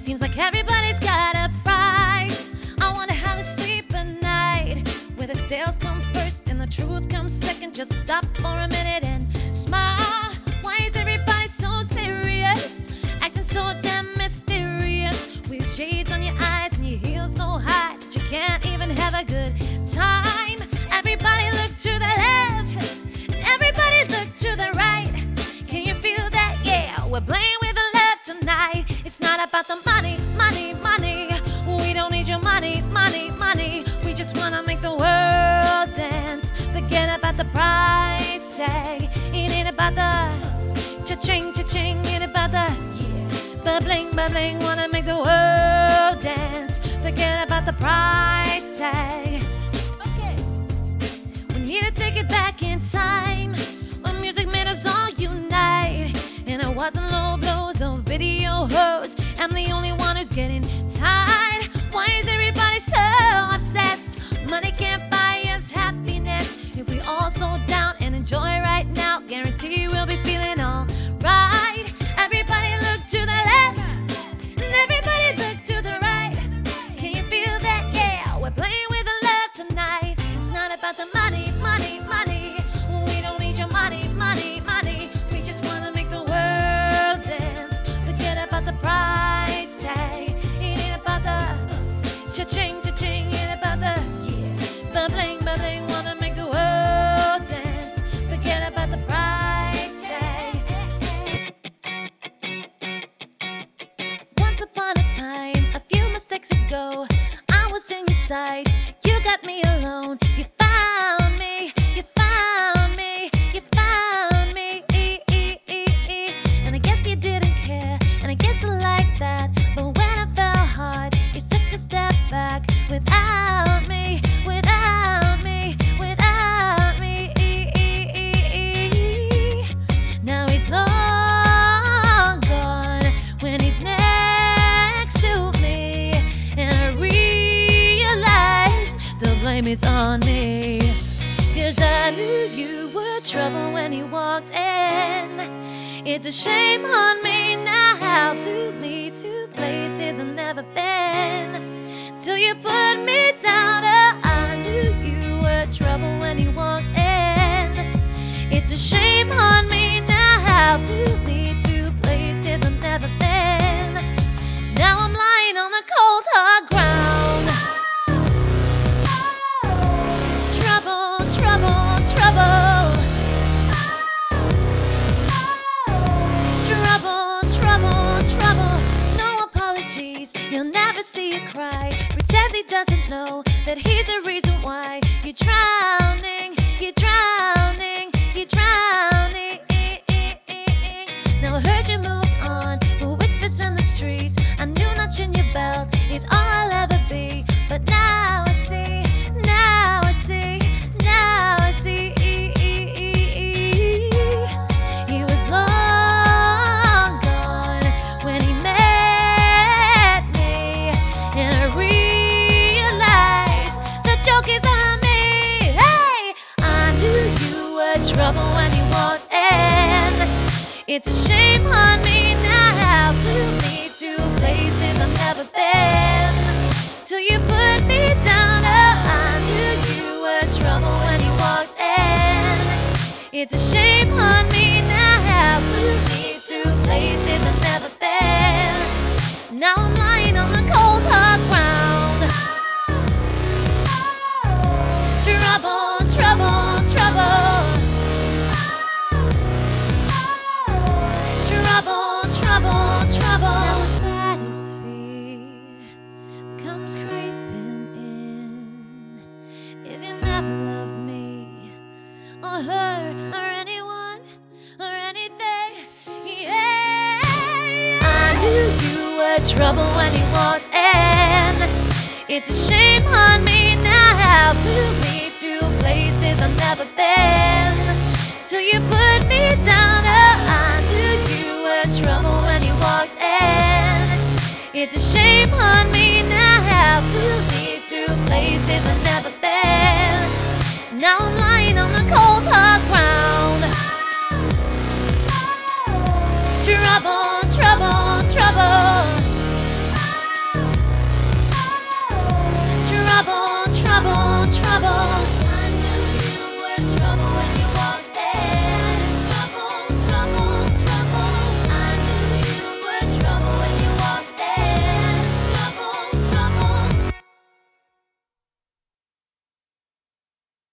Seems like everybody's got a price. I wonder how they sleep at night, where the sales come first and the truth comes second. Just stop for a minute and smile. Why is everybody so serious, acting so damn mysterious, with shades on your eyes and your heels so high that you can't even have a good time? Everybody look to the left and everybody look to the right. Can you feel that? Yeah, we're playing with the love tonight. It's not about the money, money, money. We don't need your money, money, money. We just wanna make the world dance. Forget about the price tag. It ain't about the cha-ching, cha-ching. It ain't about the bubbling, bubbling. Wanna make the world dance. Forget about the price tag. Okay. We need to take it back in time, when music made us all unite. And it wasn't low blows or video hoes. I'm the only one who's getting tired. Why is everybody so obsessed? Money can't buy us happiness. If we all slow down and enjoy right now, guarantee we'll be feeling all right. Everybody look to the left and everybody look to the right. Can you feel that? Yeah, we're playing with the love tonight. It's not about the money, money, money. We don't need your money, money, money. We just wanna make the world dance. Forget about the price tag. It ain't about the cha-ching, cha-ching. It ain't about the bubbling, bubbling. Wanna make the world dance. Forget about the price tag. Once upon a time, a few mistakes ago, I was in your sights. You got me alone. You found me. You found me. You found me. And I guess you didn't care, and I guess I like that. But when I fell hard, you took a step back without me, without me, without me. Now he's long gone when he's next to me, and I realize the blame is on me. 'Cause I knew you were trouble when you walked in. It's a shame on me now, flew me to places I've never been, till you put me down. Oh, I knew you were trouble when you walked in. It's a shame on me now, flew me to places I've never been. Now I'm lying on the cold hard ground. Trouble, trouble, trouble. Trouble, trouble, trouble. No apologies, you'll never see it cry. Pretends he doesn't know that he's the reason why you're drowning, you're drowning, you're drowning. Now I heard you moved on, with whispers in the streets. I knew notching your belt is all I'll ever be. But now I see, now I see, now I see. He was long gone when he met me, and I realized the joke is on me. Hey, I knew you were trouble when you walked in. It's a shame on me now, flew me to places I've never been, till you put me down. Oh, I knew you were trouble when you walked in. It's a shame on me now, flew me to places I've never been. Now I'm lying on the cold hard ground. Trouble, trouble, trouble. Trouble, trouble, trouble. Now a stratosphere comes creeping in. Is you never loved me, or her, or anyone, or anything. Yeah, I knew you were trouble when you walked in. It's a shame on me now, flew me to places I've never been, till you put me down. Oh, I knew you were trouble when you walked in. It's a shame on me now, flew me to places I've never been. Now I'm lying on the cold hard ground. Trouble.